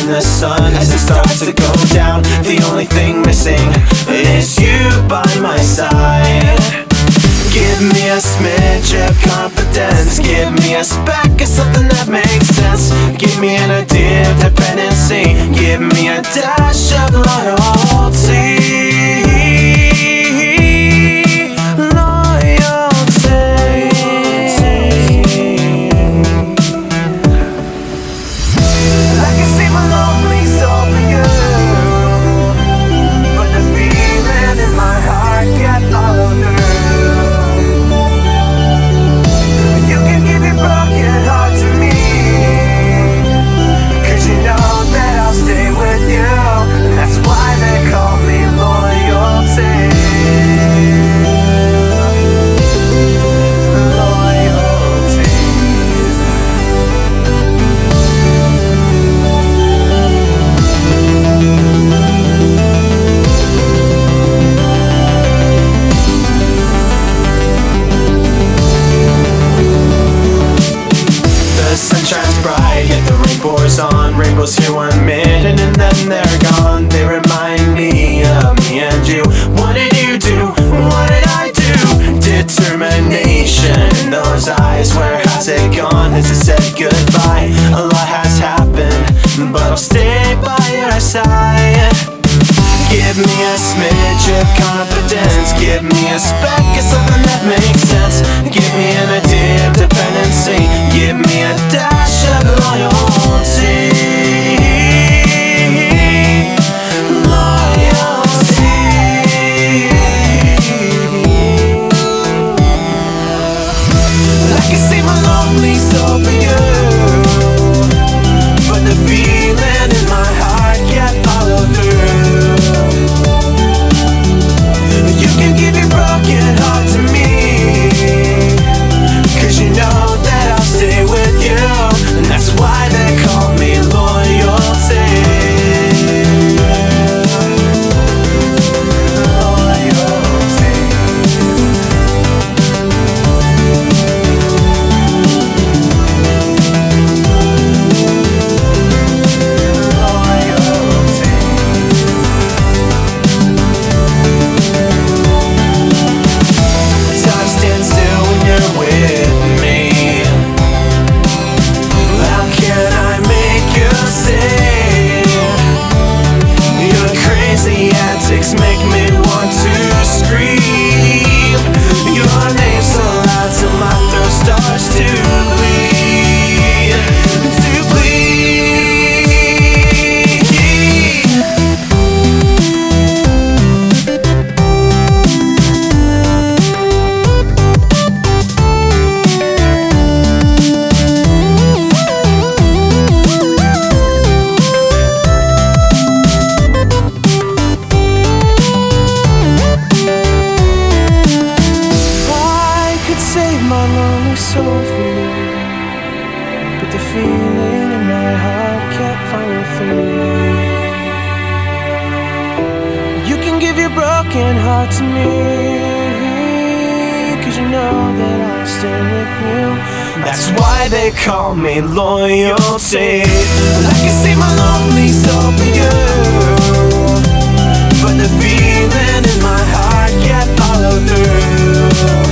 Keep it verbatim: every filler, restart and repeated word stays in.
the sun as it starts to go down. The only thing missing is you by my side. Give me a smidge of confidence, give me a speck of something that makes sense. Give me an idea of dependency, give me a dash of loyalty. On rainbows here one minute and then they're gone. They remind me of me and you. What did you do? What did I do? Determination in those eyes. Where has it gone? Has it said goodbye? A lot has happened, but I'll stay by your side. Give me a smidge of confidence, give me a speck of something that makes sense. Give me an idea of dependency, give me a dash of loyalty. Make me want to scream your name so loud till my throat starts to bleed, to bleed. My lonely soul for you, but the feeling in my heart can't follow through. You can give your broken heart to me, cause you know that I'll stay with you. That's why they call me loyalty. I can see my lonely soul for you, but the feeling in my heart can't follow through.